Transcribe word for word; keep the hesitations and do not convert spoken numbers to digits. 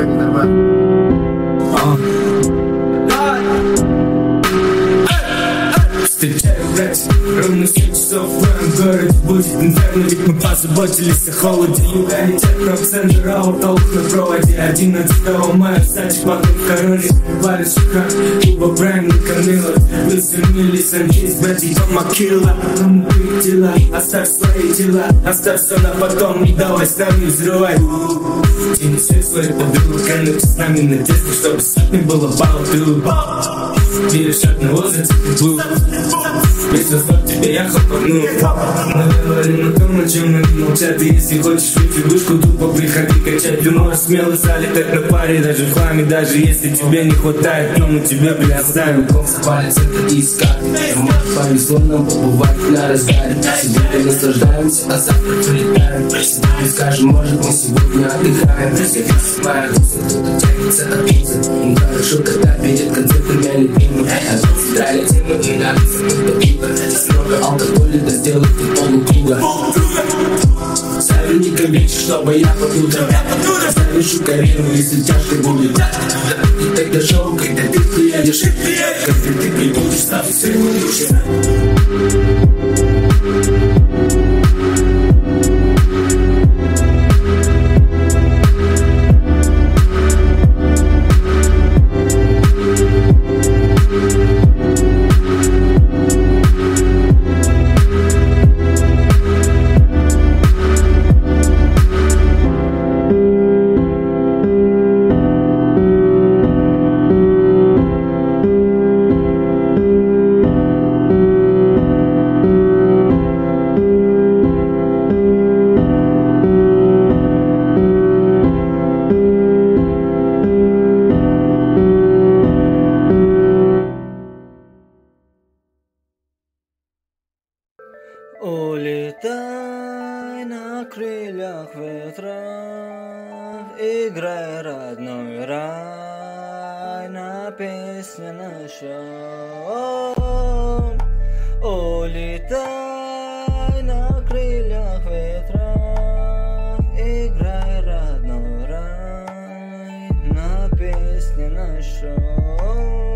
нормально. Встречаю брать ровно семь часов в моем городе будет инферно, ведь мы позаботились о холоде. Юга летят на центр, а у толк на проводе. Одиннадцатого мая в садик вокруг короне варят шука, Куба Прайм на Камилах. Вы сомнились, он есть, братья Макила. Ну мы дела, оставь свои дела, оставь все на потом, и давай с нами взрывай. Тяни всех своих подруг, кануть с нами на детстве, чтобы сотни было балту. Веришь одного зацепил. Если звать тебя, я хапану. Мы говорим о том, о чем они молчат. И если хочешь выйти в вышку, тупо приходи качать. Ты можешь смело залетать на паре, даже в хламе. Даже если тебе не хватает, но мы тебе, бля, оставим. Палец это искать. Может, повезло нам побывать на разгаре. Сегодня наслаждаемся, а завтра прилетаем. Сегодня скажем, может, мы сегодня отдыхаем. Если моя туса, кто-то тянется от тусы. Им хорошо, когда перед концертом я любимый. А тут центральная тема и нравится, кто пиво. Здесь много алкоголя, да сделай ты полукруга. Советникам вечер, чтобы я под утром завешу карьеру, если тяжко будет. И тогда шоу, когда ты приедешь, когда ты прибудешь, став своего душа. Улетай на крыльях ветра, играй родной рай, на песне наша. Улетай на крыльях ветра, играй родной рай, на песне наша.